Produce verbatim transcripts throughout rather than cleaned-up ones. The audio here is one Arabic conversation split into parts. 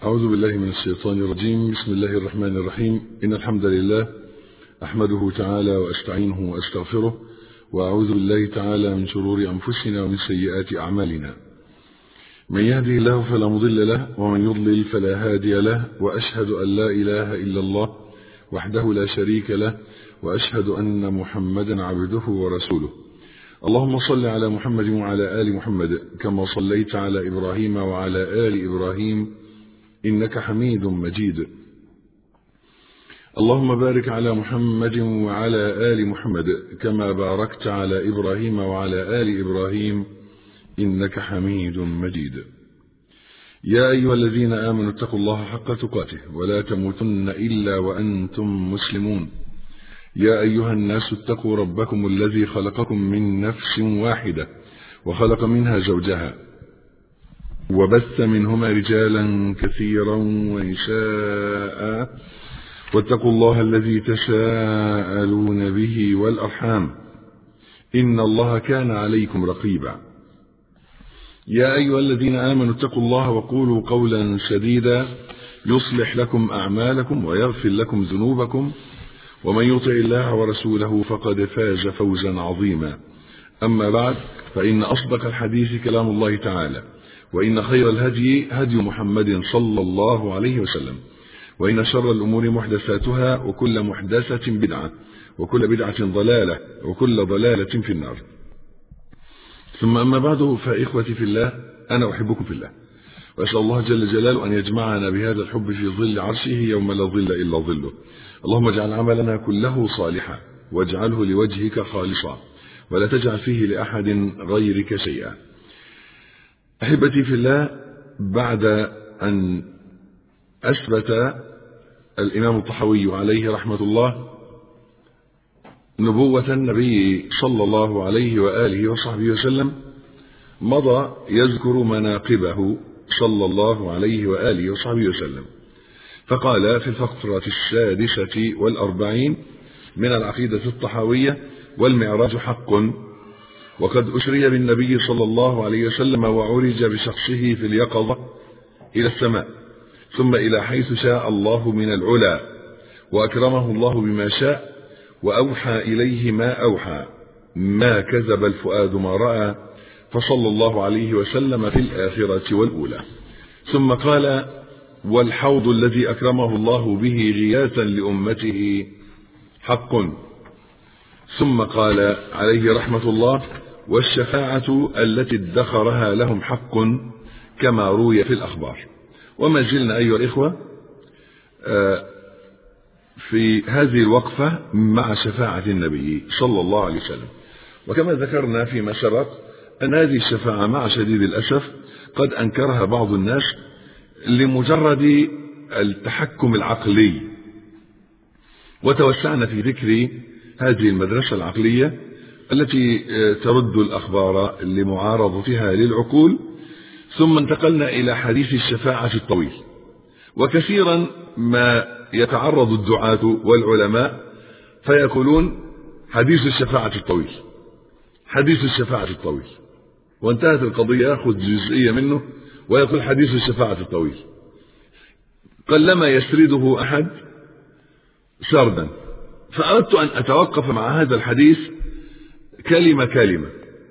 أعوذ بالله من الشيطان الرجيم. بسم الله الرحمن الرحيم. إن الحمد لله أحمده تعالى وأستعينه وأستغفره، وأعوذ بالله تعالى من شرور أنفسنا ومن سيئات أعمالنا. من يهده الله فلا مضل له، ومن يضلل فلا هادي له، وأشهد أن لا إله إلا الله وحده لا شريك له، وأشهد أن محمدا عبده ورسوله. اللهم صل على محمد وعلى آل محمد كما صليت على إبراهيم وعلى آل إبراهيم إنك حميد مجيد. اللهم بارك على محمد وعلى آل محمد كما باركت على إبراهيم وعلى آل إبراهيم إنك حميد مجيد. يا أيها الذين آمنوا اتقوا الله حق تقاته ولا تموتن إلا وأنتم مسلمون. يا أيها الناس اتقوا ربكم الذي خلقكم من نفس واحدة وخلق منها زوجها وبث منهما رجالا كثيرا ونساء، واتقوا الله الذي تساءلون به والأرحام إن الله كان عليكم رقيبا. يا أيها الذين آمنوا اتقوا الله وقولوا قولا سديدا يصلح لكم أعمالكم ويغفر لكم ذنوبكم، ومن يطع الله ورسوله فقد فاز فوزا عظيما. أما بعد، فإن أصدق الحديث كلام الله تعالى، وإن خير الهدي هدي محمد صلى الله عليه وسلم، وإن شر الأمور محدثاتها، وكل محدثة بدعة، وكل بدعة ضلالة، وكل ضلالة في النار. ثم أما بعد، فإخوتي في الله، أنا أحبكم في الله، وأسأل الله جل جلاله أن يجمعنا بهذا الحب في ظل عرشه يوم لا ظل إلا ظله. اللهم اجعل عملنا كله صالحا، واجعله لوجهك خالصا، ولا تجعل فيه لأحد غيرك شيئا. أحبتي في الله، بعد أن أثبت الإمام الطحاوي عليه رحمة الله نبوة النبي صلى الله عليه وآله وصحبه وسلم، مضى يذكر مناقبه صلى الله عليه وآله وصحبه وسلم، فقال في الفقرة السادسة والأربعين من العقيدة الطحاوية: والمعراج حق، وقد أسري بالنبي صلى الله عليه وسلم وعرج بشخصه في اليقظة إلى السماء، ثم إلى حيث شاء الله من العلا، وأكرمه الله بما شاء، وأوحى إليه ما أوحى، ما كذب الفؤاد ما رأى، فصلى الله عليه وسلم في الآخرة والأولى. ثم قال: والحوض الذي أكرمه الله به غياثا لأمته حق. ثم قال عليه رحمة الله: والشفاعة التي ادخرها لهم حق، كما روي في الأخبار. وما زلنا أيها الإخوة في هذه الوقفة مع شفاعة النبي صلى الله عليه وسلم. وكما ذكرنا فيما سبق أن هذه الشفاعة مع شديد الأسف قد أنكرها بعض الناس لمجرد التحكم العقلي، وتوسعنا في ذكر هذه المدرسة العقلية التي ترد الأخبار لمعارضتها للعقول. ثم انتقلنا إلى حديث الشفاعة الطويل. وكثيرا ما يتعرض الدعاة والعلماء فيقولون: حديث الشفاعة الطويل، حديث الشفاعة الطويل، وانتهت القضية، يأخذ جزئية منه ويقول حديث الشفاعة الطويل. قلما يسرده أحد سردا، فأردت أن أتوقف مع هذا الحديث كلمة كلمة،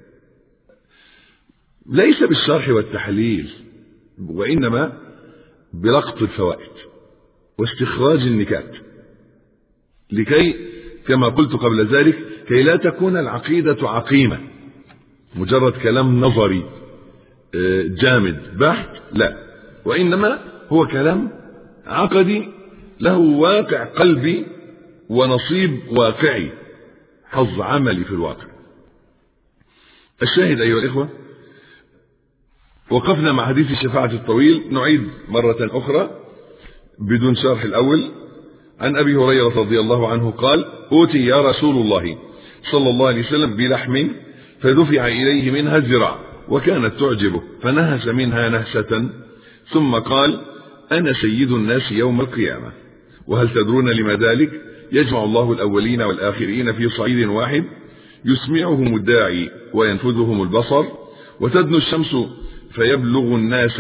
ليس بالشرح والتحليل، وإنما بلقط الفوائد واستخراج النكات، لكي كما قلت قبل ذلك كي لا تكون العقيدة عقيمة مجرد كلام نظري جامد بحت، لا، وإنما هو كلام عقدي له واقع قلبي ونصيب واقعي، حظ عملي في الواقع. الشاهد أيها الإخوة، وقفنا مع حديث الشفاعة الطويل. نعيد مرة أخرى بدون شرح الأول. عن أبي هريرة رضي الله عنه قال: أوتي يا رسول الله صلى الله عليه وسلم بلحم فدفع إليه منها الذراع، وكانت تعجبه، فنهس منها نهسة، ثم قال: أنا سيد الناس يوم القيامة، وهل تدرون لما ذلك؟ يجمع الله الأولين والآخرين في صعيد واحد، يسمعهم الداعي وينفذهم البصر، وتدنو الشمس فيبلغ الناس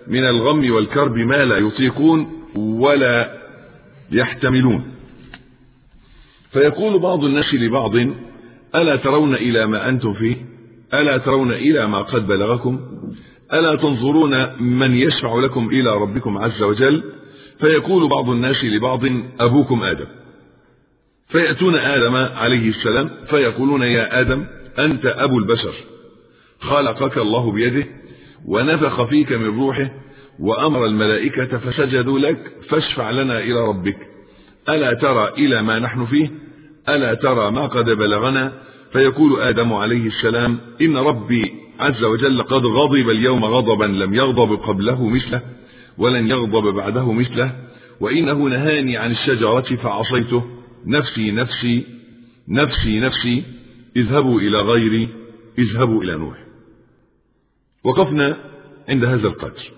من الغم والكرب ما لا يطيقون ولا يحتملون. فيقول بعض الناس لبعض: ألا ترون إلى ما أنتم فيه؟ ألا ترون إلى ما قد بلغكم؟ ألا تنظرون من يشفع لكم إلى ربكم عز وجل؟ فيقول بعض الناس لبعض: أبوكم آدم. فيأتون آدم عليه السلام فيقولون: يا آدم، أنت أبو البشر، خلقك الله بيده ونفخ فيك من روحه وأمر الملائكة فسجدوا لك، فاشفع لنا إلى ربك. ألا ترى إلى ما نحن فيه؟ ألا ترى ما قد بلغنا؟ فيقول آدم عليه السلام: إن ربي عز وجل قد غضب اليوم غضبا لم يغضب قبله مثله ولن يغضب بعده مثله، وإنه نهاني عن الشجرة فعصيته، نفسي نفسي نفسي نفسي، اذهبوا إلى غيري، اذهبوا إلى نوح. وقفنا عند هذا القدر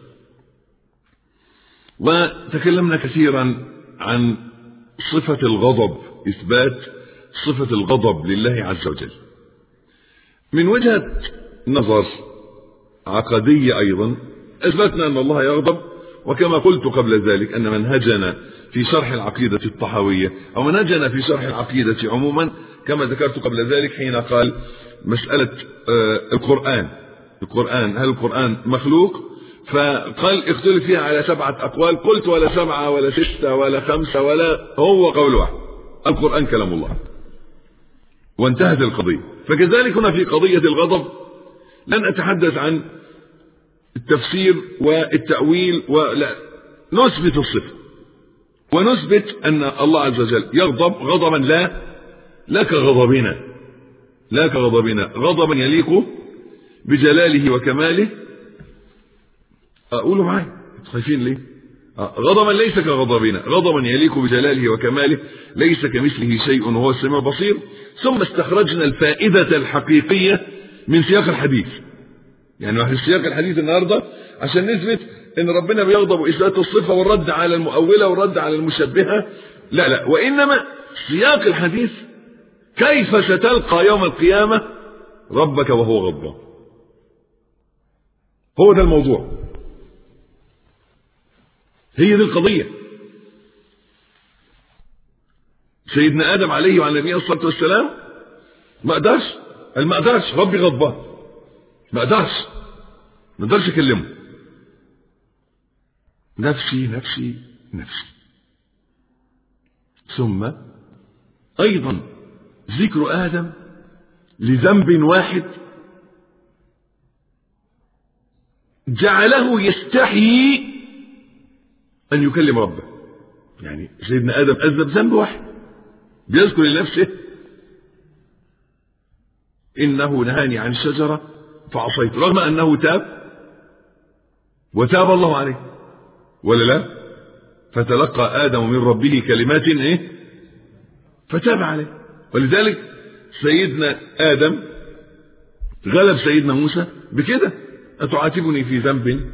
وتكلمنا كثيرا عن صفة الغضب، إثبات صفة الغضب لله عز وجل من وجهة نظر عقدية. أيضا أثبتنا أن الله يغضب، وكما قلت قبل ذلك أن منهجنا في شرح العقيدة الطحاوية أو منهجنا في شرح العقيدة عموما كما ذكرت قبل ذلك حين قال مسألة القرآن القرآن هل القرآن مخلوق؟ فقال اختلف فيها على سبعة أقوال. قلت ولا سبعة ولا ستة ولا خمسة، ولا هو قول واحد: القرآن كلام الله، وانتهت القضية. فكذلك هنا في قضية الغضب لن أتحدث عن التفسير والتأويل، ولا نثبت الصفة ونثبت أن الله عز وجل يغضب غضبا لا لا كغضبنا لا كغضبنا غضبا يليق بجلاله وكماله. أقولوا معي، خايفين ليه؟ غضبا ليس كغضبنا، غضبا يليق بجلاله وكماله، ليس كمثله شيء وهو السميع البصير. ثم استخرجنا الفائدة الحقيقية من سياق الحديث، يعني في سياق الحديث النهاردة عشان نثبت ان ربنا بيغضب وإثبات الصفة والرد على المؤولة والرد على المشبهة، لا لا، وإنما سياق الحديث كيف ستلقى يوم القيامة ربك وهو غضبان. هو ده الموضوع، هي دي القضية. سيدنا آدم عليه وعلى نبينا الصلاة والسلام ما قدرش ما قدرش ربي غضبان، ما قدرش ما قدرش يكلمه، نفسي نفسي نفسي. ثم أيضا ذكر آدم لذنب واحد جعله يستحي أن يكلم ربه. يعني سيدنا آدم أذنب ذنب واحد بيذكر لنفسه: إنه نهاني عن الشجرة فعصيت، رغم أنه تاب وتاب الله عليه، ولا لا؟ فتلقى آدم من ربه كلمات إيه؟ فتاب عليه. ولذلك سيدنا آدم غلب سيدنا موسى بكده: أتعاتبني في ذنب؟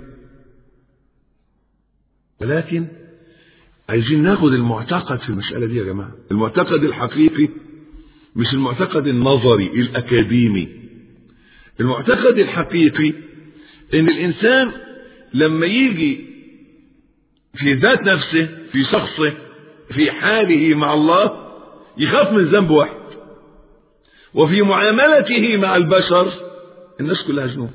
ولكن عايزين ناخد المعتقد في المسألة دي يا جماعة، المعتقد الحقيقي، مش المعتقد النظري الأكاديمي. المعتقد الحقيقي إن الإنسان لما يجي في ذات نفسه، في شخصه، في حاله مع الله، يخاف من ذنب واحد، وفي معاملته مع البشر الناس كلها ذنوب.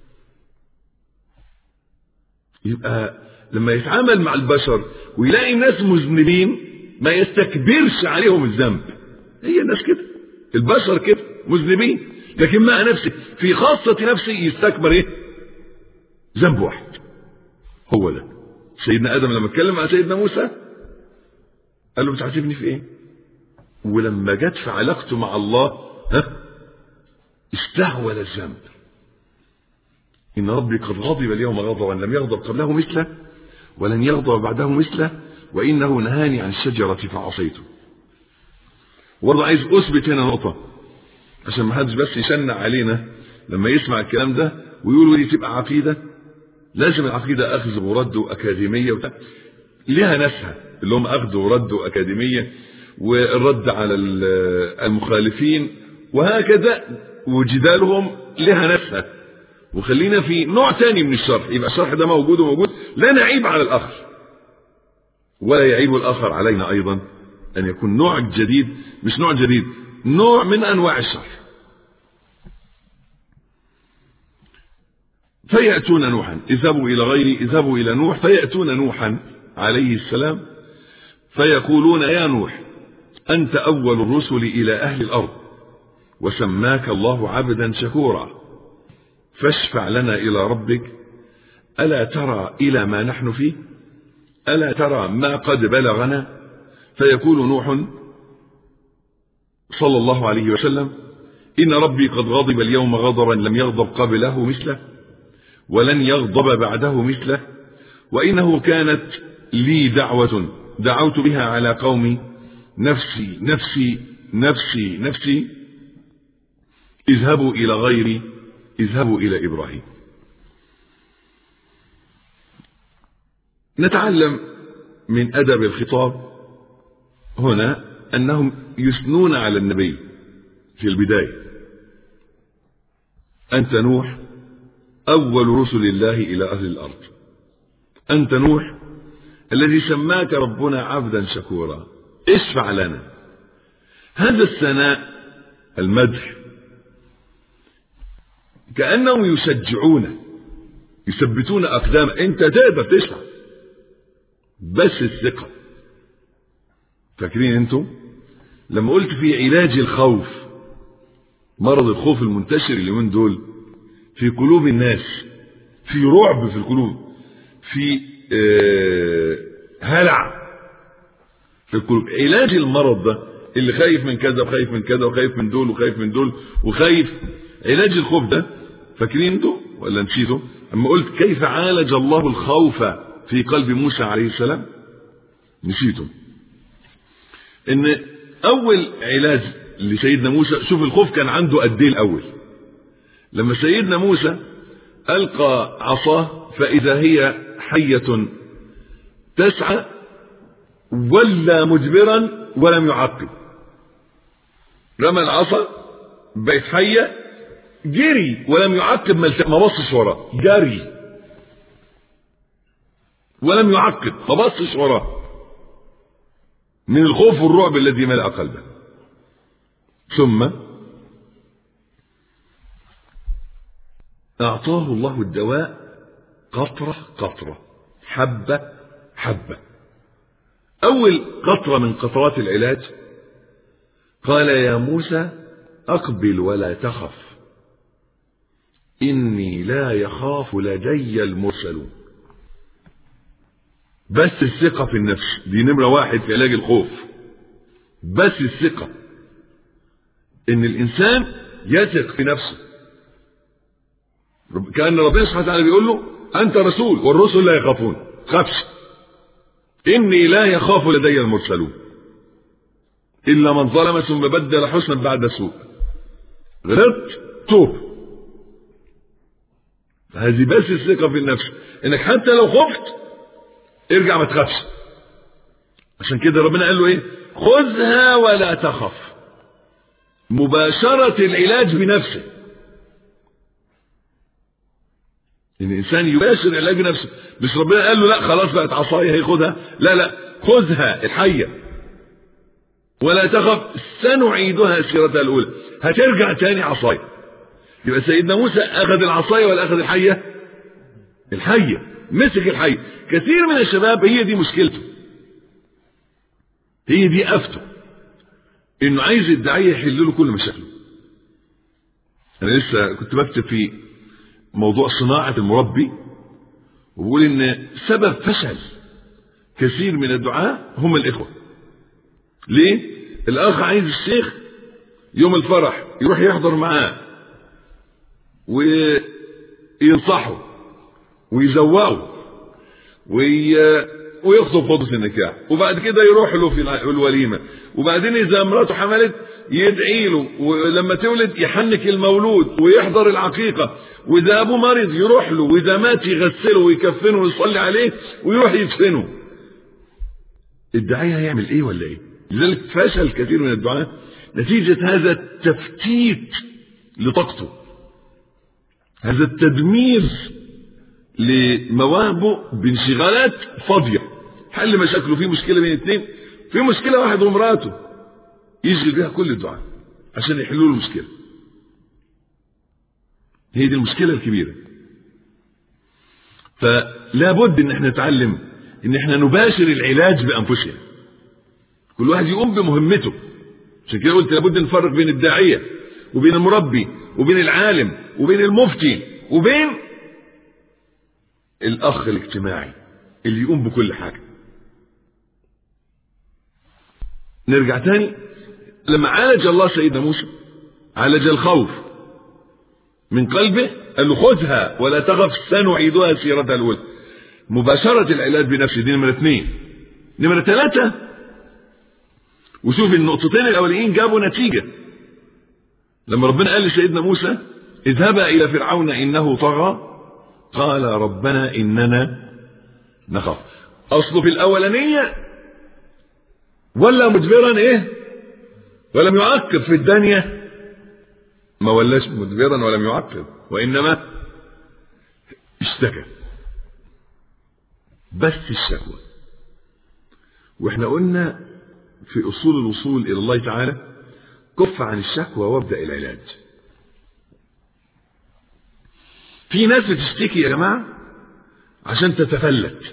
يبقى لما يتعامل مع البشر ويلاقي الناس مذنبين ما يستكبرش عليهم الذنب. هي الناس كده، البشر كده مذنبين، لكن مع نفسه في خاصة نفسه يستكبر ايه؟ ذنب واحد. هو ده سيدنا آدم لما اتكلم مع سيدنا موسى قال له: بتعاتبني في ايه؟ ولما جت في علاقته مع الله ها استهول الذنب. إن ربي قد غضب اليوم غضبا لم يغضب قبله مثله ولن يغضب بعده مثله، وإنه نهاني عن الشجرة فعصيته. وضع عايز أثبت هنا نقطة عشان ما حدش بس يشنع علينا لما يسمع الكلام ده ويقولوا دي تبقى عقيدة. لازم العقيدة أخذ ورد وأكاديمية وبتاع. لها ناسها اللي هم أخذ ورد وأكاديمية والرد على المخالفين وهكذا، وجدالهم لها ناسها وخلينا في نوع تاني من الشرح، يبقى الشرح ده موجود وموجود، لا نعيب على الآخر ولا يعيب الآخر علينا أيضا أن يكون نوع جديد، مش نوع جديد، نوع من أنواع الشرح. فيأتون نوحا، اذهبوا إلى غيري، اذهبوا إلى نوح، فيأتون نوحا عليه السلام فيقولون يا نوح أنت أول الرسل إلى أهل الأرض وسماك الله عبدا شكورا فاشفع لنا إلى ربك ألا ترى إلى ما نحن فيه ألا ترى ما قد بلغنا. فيقول نوح صلى الله عليه وسلم إن ربي قد غضب اليوم غضبا لم يغضب قبله مثله ولن يغضب بعده مثله، وإنه كانت لي دعوة دعوت بها على قومي نفسي نفسي نفسي نفسي اذهبوا إلى غيري اذهبوا إلى إبراهيم. نتعلم من أدب الخطاب هنا أنهم يثنون على النبي في البداية. أنت نوح أول رسل الله إلى أهل الأرض، أنت نوح الذي سماك ربنا عبدا شكورا اشفع لنا. هذا الثناء المدح كأنهم يشجعون يثبتون أقدام، أنت تقدر تشفع بس الثقة. فاكرين أنتم لما قلت في علاج الخوف، مرض الخوف المنتشر اليومين دول في قلوب الناس، في رعب في القلوب، في آه هلع في القلوب. علاج المرض ده اللي خايف من كذا وخايف من كذا وخايف من دول وخايف من دول وخايف، علاج الخوف ده فاكرين انتوا ولا نسيتوا اما قلت كيف عالج الله الخوف في قلب موسى عليه السلام؟ نسيتم ان اول علاج لسيدنا موسى، شوف الخوف كان عنده قد ايه الاول. لما سيدنا موسى القى عصاه فاذا هي حية تسعى ولا مدبرا ولم يعقب، رمى العصا بقت حية جري ولم يعقب، ما بصش وراه، جري ولم يعقب ما بصش وراه من الخوف والرعب الذي ملأ قلبه. ثم أعطاه الله الدواء قطرة قطرة حبة حبة. أول قطرة من قطرات العلاج قال يا موسى أقبل ولا تخف إني لا يخاف لدي المرسلون. بس الثقة في النفس دي نمرة واحد في علاج الخوف، بس الثقة إن الإنسان يثق في نفسه. كأن ربنا سبحانه وتعالى بيقول له أنت رسول والرسل لا يخافون، خافش، إني لا يخاف لدي المرسلون إلا من ظلم ثم بدل حسنا بعد سوء. غلطت توب. هذه بس الثقة في النفس، إنك حتى لو خفت ارجع ما تخافش. عشان كده ربنا قال له إيه؟ خذها ولا تخف. مباشرة العلاج بنفسه، إن الإنسان يباشر العلاج بنفسه، مش ربنا قال له لا خلاص بقت عصاية هياخدها، لا لا خذها الحية ولا تخف سنعيدها سيرتها الأولى، هترجع تاني عصاية. يبقى سيدنا موسى أخذ العصاية ولا أخذ الحية؟ الحية، مسك الحية. كثير من الشباب هي دي مشكلته، هي دي أفته، إنه عايز الداعية يحل له كل مشاكله. أنا لسه كنت بكتب في موضوع صناعة المربي وبقول إن سبب فشل كثير من الدعاء هم الإخوة. ليه؟ الأخ عايز الشيخ يوم الفرح يروح يحضر معاه وينصحه ويزوقه ويخطب خطبة النكاح، وبعد كده يروح له في الوليمة، وبعدين إذا مراته حملت يدعي له، ولما تولد يحنك المولود ويحضر العقيقة، وإذا أبوه مريض يروح له، وإذا مات يغسله ويكفنه ويصلي عليه ويروح يدفنه. الداعية هيعمل إيه ولا إيه؟ لذلك فشل كثير من الدعاء نتيجة هذا التفتيت لطاقته. هذا التدمير لمواهبه بانشغالات فاضية. حل مشاكله، في مشكلة بين اثنين، في مشكلة واحد ومراته، يشغل بها كل الدعاء عشان يحلوا له المشكلة. هي دي المشكلة الكبيرة. فلا بد ان احنا نتعلم ان احنا نباشر العلاج بانفسنا، كل واحد يقوم بمهمته. عشان كده قلت لابد نفرق بين الداعية وبين المربي وبين العالم وبين المفتي وبين الاخ الاجتماعي اللي يقوم بكل حاجة. نرجع تاني، لما عالج الله سيدنا موسى عالج الخوف من قلبه، قال له خذها ولا تخف سنعيدها سيرتها الأولى. مباشرة العلاج بنفسه دي نمرة اثنين. نمرة ثلاثة، وشوف النقطتين الأولين جابوا نتيجة. لما ربنا قال لسيدنا موسى اذهبا إلى فرعون إنه طغى قال ربنا إننا نخاف. أصله في الأولانية ولا مدبرا إيه ولم يعقب، في الثانية ما ولاش مدبرا ولم يعقب، وإنما اشتكى بس الشكوى. واحنا قلنا في أصول الوصول إلى الله تعالى كف عن الشكوى وابدأ العلاج. في ناس بتشتكي يا جماعة عشان تتفلت،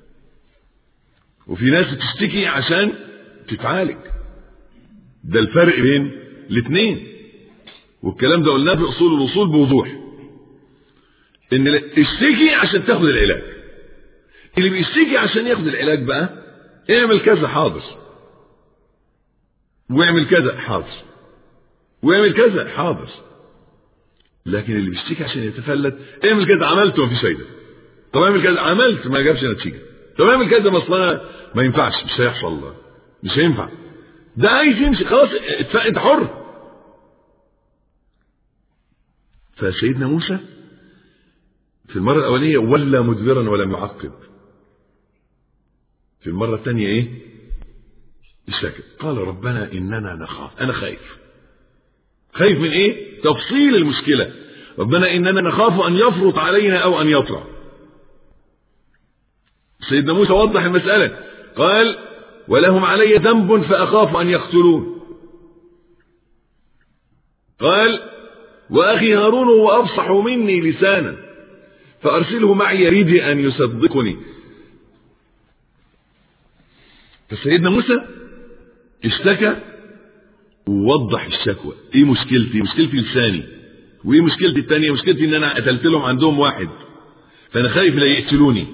وفي ناس بتشتكي عشان تتعالج. ده الفرق بين الاثنين، والكلام ده قلناه في أصول الوصول بوضوح. ان اشتكي عشان تاخد العلاج. اللي بيشتكي عشان ياخد العلاج بقى اعمل كذا حاضر، واعمل كذا حاضر، واعمل كذا حاضر. لكن اللي بيشتكي عشان يتفلت اعمل كذا عملته ما فيش فايده، طب اعمل كذا عملت ما جابش نتيجه، طب اعمل كذا مصلحه ما ينفعش، مش هيحصل، مش هينفع، ده عايز يمشي خلاص انت حر. فسيدنا موسى في المره الاوليه ولا مدبرا ولم يعقب، في المره الثانيه ايه؟ اشتكى قال ربنا اننا نخاف. انا خايف. خايف من ايه؟ تفصيل المشكله. ربنا اننا نخاف ان يفرط علينا او ان يطغى. سيدنا موسى وضح المساله قال ولهم علي ذنب فاخاف ان يقتلون. قال واخي هارون هو افصح مني لسانا فارسله معي يريد ان يصدقني. فسيدنا موسى اشتكى ووضح الشكوى. ايه مشكلتي؟ مشكلتي لساني. وايه مشكلتي الثانيه؟ مشكلتي ان انا قتلت لهم عندهم واحد فانا خايف لا يقتلوني.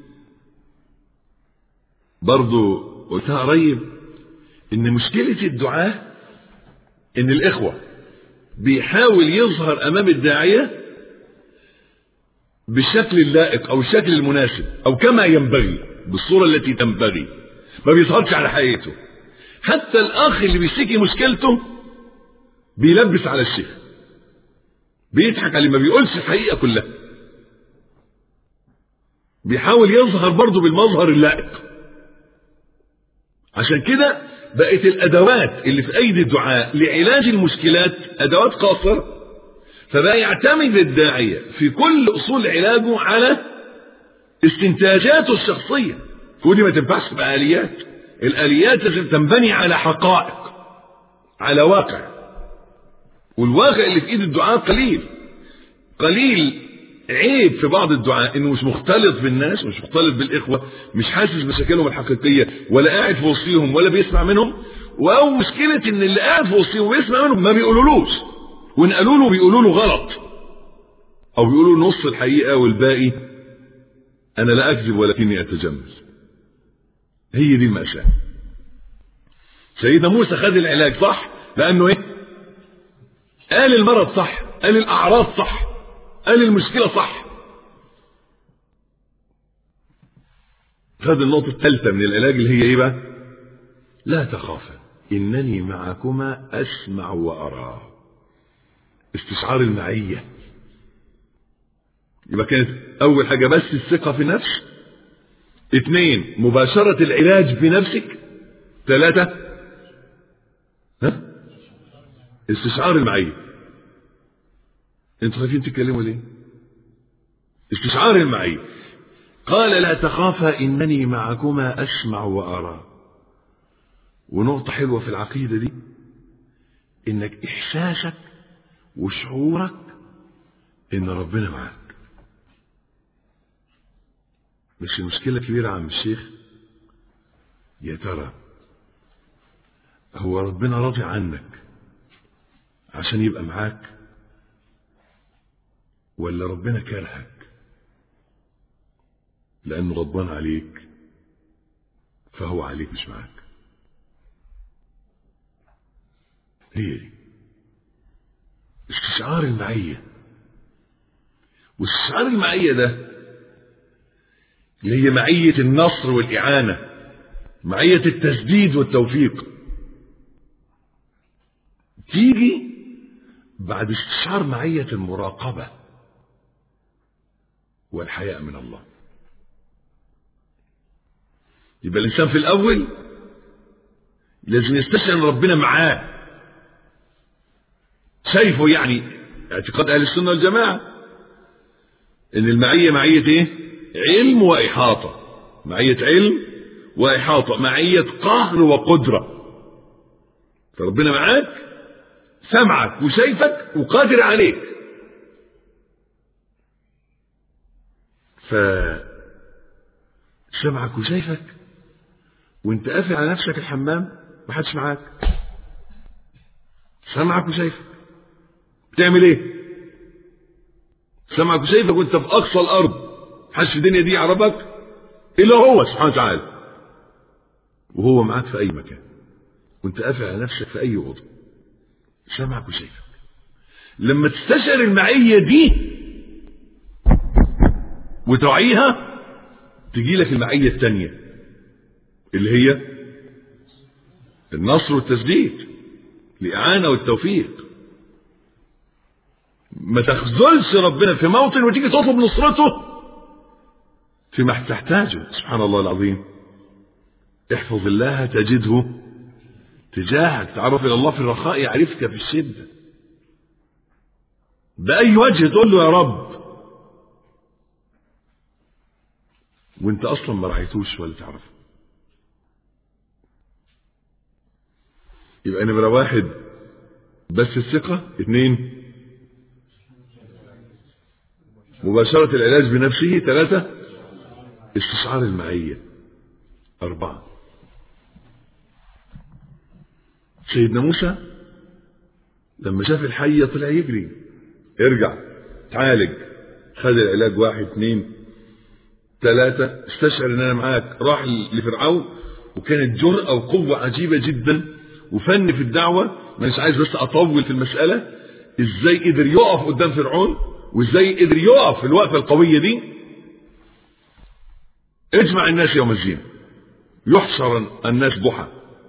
برضو قلتها قريب ان مشكله الدعاء ان الاخوه بيحاول يظهر امام الداعيه بالشكل اللائق او الشكل المناسب او كما ينبغي بالصوره التي تنبغي، ما بيظهرش على حقيقته. حتى الاخ اللي بيشتكي مشكلته بيلبس على الشيخ، بيضحك عليه، ما بيقولش الحقيقه كلها، بيحاول يظهر برضه بالمظهر اللائق. عشان كده بقت الادوات اللي في ايدي الدعاء لعلاج المشكلات ادوات قاصره. فبقى يعتمد الداعيه في كل اصول علاجه على استنتاجاته الشخصيه، ودي ما تنفعش بآليات. الآليات لازم تنبني على حقائق، على واقع، والواقع اللي في ايد الدعاء قليل قليل. عيب في بعض الدعاء انه مش مختلط بالناس، مش مختلط بالاخوه، مش حاسس بمشاكلهم الحقيقيه، ولا قاعد في وسطهم ولا بيسمع منهم. او مشكله ان اللي قاعد في وسطهم ويسمع منهم ما بيقولولوش، وان قالوا له بيقولوا له غلط، او بيقولوا نص الحقيقه والباقي انا لا اكذب ولكني اتجمل. هي دي المأساة. سيدنا موسى خد العلاج صح لانه ايه؟ قال المرض صح، قال الاعراض صح، قال المشكلة صح. خد النقطة الثالثة من العلاج اللي هي ايه بقى؟ لا تخافا انني معكما اسمع وارى. استشعار المعية. يبقى كانت اول حاجة بس الثقة في النفس، اثنين مباشرة العلاج بنفسك، ثلاثة ها؟ استشعار المعية. انتوا خايفين تتكلموا ليه؟ استشعار المعية. قال لا تخافا إنني معكما أسمع وأرى. ونقطة حلوة في العقيدة دي، إنك إحساسك وشعورك إن ربنا معك. مش المشكلة كبيرة عم الشيخ، يا ترى هو ربنا راضي عنك عشان يبقى معاك، ولا ربنا كرهك لأنه غضبان عليك فهو عليك مش معاك؟ هي دي استشعار المعية. واستشعار المعية ده اللي هي معية النصر والإعانة، معية التسديد والتوفيق، تيجي بعد استشعار معية المراقبة والحياء من الله. يبقى الإنسان في الأول لازم يستشعر أن ربنا معاه، شايفه. يعني اعتقاد أهل السنة والجماعة أن المعية معية إيه؟ علم وإحاطة. معية علم وإحاطة، معية قهر وقدرة. فربنا معاك، سمعك وشايفك وقادر عليك. فسمعك وشايفك وانت قافل على نفسك الحمام محدش معاك. سمعك وشايفك بتعمل ايه؟ سمعك وشايفك وانت في اقصى الارض، محدش في الدنيا دي يعرفك الا هو سبحانه وتعالى، وهو معاك في اي مكان وانت قافل على نفسك في اي اوضه. سمعك وشايفك. لما تستشعر المعية دي وتوعيها، تجي لك المعية الثانية اللي هي النصر والتسديد، الإعانة والتوفيق. ما تخذلش ربنا في موطن وتيجي تطلب نصرته فيما تحتاجه. سبحان الله العظيم. احفظ الله تجده تجاهك. تعرف إلى الله في الرخاء يعرفك في الشدة. بأي وجه تقول له يا رب وانت أصلا ما رعيتوش ولا تعرفه. يبقى نمرة واحد بس الثقة. اثنين مباشرة العلاج بنفسه. ثلاثة استشعار المعية. أربعة سيدنا موسى لما شاف الحية طلع يجري. ارجع تعالج. خد العلاج. واحد اثنين ثلاثة استشعر ان انا معاك. راح لفرعون وكانت جرأة وقوة عجيبة جدا وفن في الدعوة. مش عايز بس اطول في المسألة. ازاي قدر يقف قدام فرعون وازاي قدر يقف في الوقفة القوية دي. اجمع الناس يوم الزينة. يحشر الناس ضحى.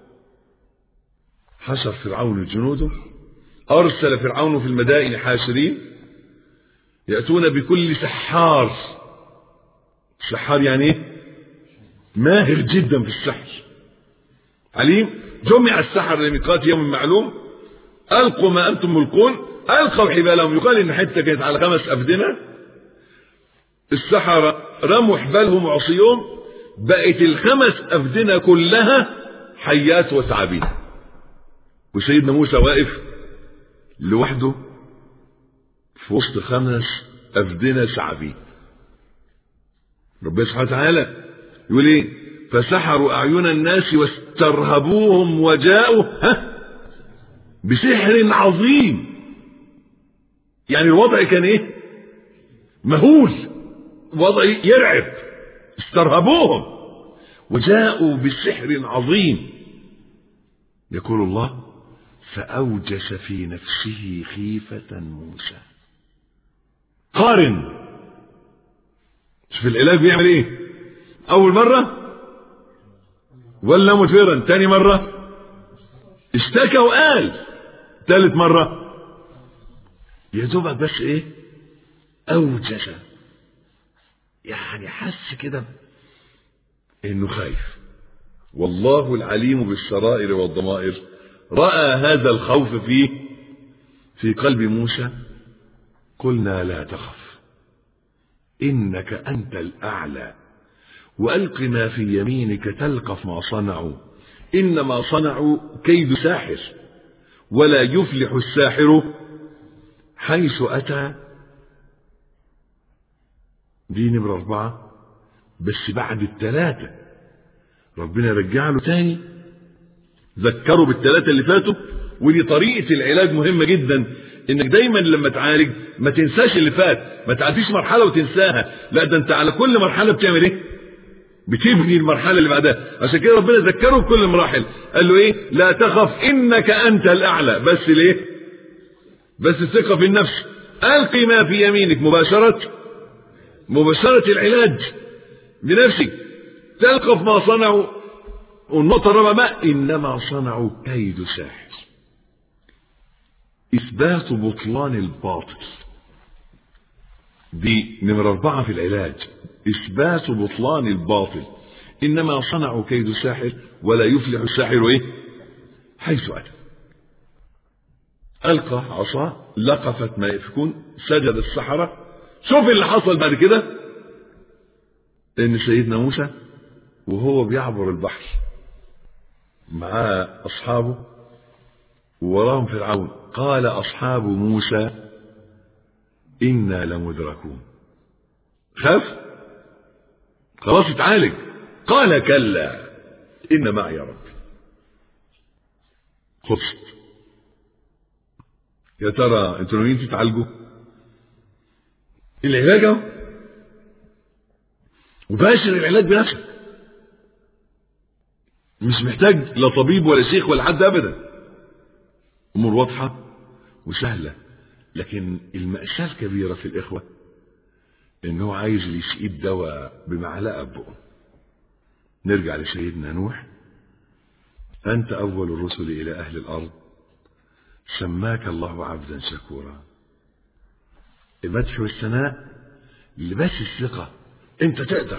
حشر فرعون جنوده. ارسل فرعون في المدائن حاشرين يأتون بكل سحار. سحار يعني ايه؟ ماهر جدا في السحر، عليم. جمع السحر لميقات يوم معلوم. ألقوا ما أنتم ملقون. ألقوا حبالهم. يقال إن حتة كانت على خمس أفدنة. السحرة رموا حبالهم وعصيهم، بقت الخمس أفدنة كلها حيات وثعابين. وسيدنا موسى واقف لوحده في وسط خمس أفدنة ثعابين. ربنا سبحانه وتعالى يقول ايه؟ فسحروا أعين الناس واسترهبوهم وجاءوا ها بسحر عظيم. يعني الوضع كان ايه؟ مهول، وضع يرعب. استرهبوهم وجاءوا بسحر عظيم. يقول الله فأوجس في نفسه خيفة موسى. قارن. شوف العلاج بيعمل ايه؟ اول مرة ولا مثيرا. تاني مرة اشتكى وقال. ثالث مرة يا دوبك بس ايه؟ اوجس، يعني حس كده انه خايف. والله العليم بالسرائر والضمائر رأى هذا الخوف فيه في قلب موسى قلنا لا تخف إنك أنت الأعلى وألق ما في يمينك تلقف ما صنعوا إنما صنعوا كيد ساحر ولا يفلح الساحر حيث أتى. دي نمرة أربعة، بس بعد الثلاثة ربنا رجع له تاني، ذكروا بالثلاثة اللي فاتوا. ودي طريقة العلاج مهمة جدا، انك دايما لما تعالج ما تنساش اللي فات، ما تعديش مرحلة وتنساها، لا ده انت على كل مرحلة بتعمل ايه؟ بتبني المرحلة اللي بعدها. عشان كده ربنا ذكره بكل المراحل، قال له ايه؟ لا تخف انك انت الاعلى. بس ليه؟ بس الثقة في النفس. القي ما في يمينك، مباشرة مباشرة العلاج بنفسك. تلقف ما صنعوا. والنقطة الرابعة ما إنما صنعوا كيد ساحر، إثبات بطلان الباطل. دي نمرة أربعة في العلاج، إثبات بطلان الباطل. إنما صنعوا كيد ساحر ولا يفلح الساحر إيه؟ حيث أتى. ألقى عصاه لقفت ما يفكون، سجد السحرة. شوف اللي حصل بعد كده، إن سيدنا موسى وهو بيعبر البحر مع أصحابه ووراهم فرعون، قال أصحاب موسى إنا لمدركون. خاف خلاص اتعالج. قال كلا إن معي ربي. خلصت. يا ترى انتوا ناويين تتعالجوا؟ العلاج اهو، وباشر العلاج بنفسك، مش محتاج لا طبيب ولا شيخ ولا حد ابدا. امور واضحه وسهله. لكن المأساة الكبيرة في الإخوة إنه عايز يسقي الدواء بمعلقة بقه. نرجع لسيدنا نوح، أنت أول الرسل إلى أهل الأرض، سماك الله عبدا شكورا. المدح والثناء لبس الثقة، أنت تقدر،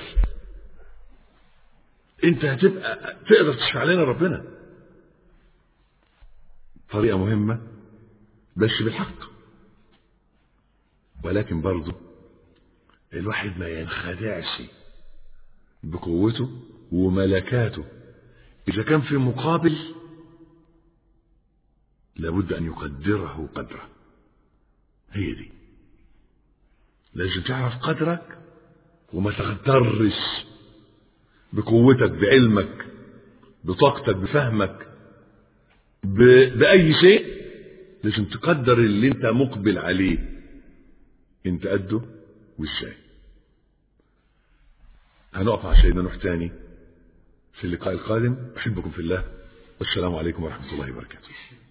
أنت هتبقى تقدر تشفع لنا ربنا. طريقة مهمة بس بالحق. ولكن برضه الواحد ما ينخدعش بقوته وملكاته. إذا كان في مقابل لابد أن يقدره قدره. هي دي، لازم تعرف قدرك وما تغترش بقوتك، بعلمك، بطاقتك، بفهمك، بأي شيء. لازم تقدر اللي انت مقبل عليه، انت قده وازاي. هنقف مع سيدنا نوح تاني في اللقاء القادم. أحبكم في الله، والسلام عليكم ورحمة الله وبركاته.